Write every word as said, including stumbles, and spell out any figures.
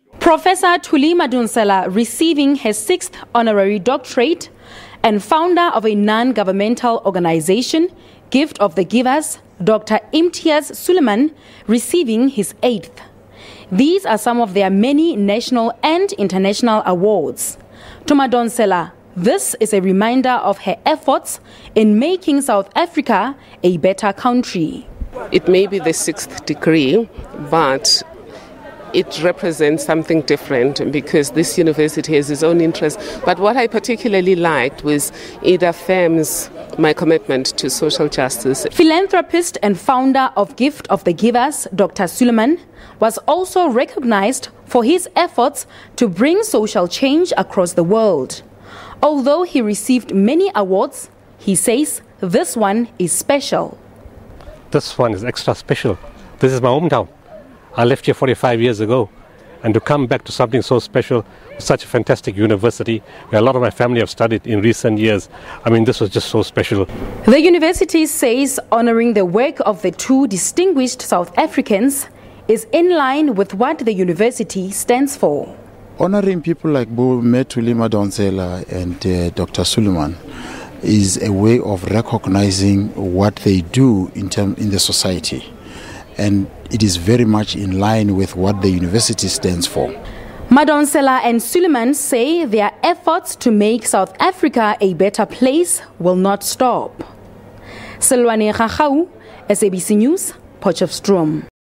Professor Thuli Madonsela receiving her sixth honorary doctorate and founder of a non-governmental organization, Gift of the Givers, Doctor Imtiaz Suleiman, receiving his eighth. These are some of their many national and international awards. To Madonsela, this is a reminder of her efforts in making South Africa a better country. It may be the sixth degree, but it represents something different because this university has its own interests. But what I particularly liked was it affirms my commitment to social justice. Philanthropist and founder of Gift of the Givers, Doctor Suleiman, was also recognized for his efforts to bring social change across the world. Although he received many awards, he says this one is special. This one is extra special. This is my hometown. I left here forty-five years ago, and to come back to something so special, such a fantastic university, where a lot of my family have studied in recent years, I mean, this was just so special. The university says honoring the work of the two distinguished South Africans is in line with what the university stands for. Honoring people like Thuli Madonsela and uh, Doctor Suleiman is a way of recognizing what they do in, term, in the society. And it is very much in line with what the university stands for. Madonsela and Suleiman say their efforts to make South Africa a better place will not stop. Selwane Gagau, S A B C News, Potchefstroom.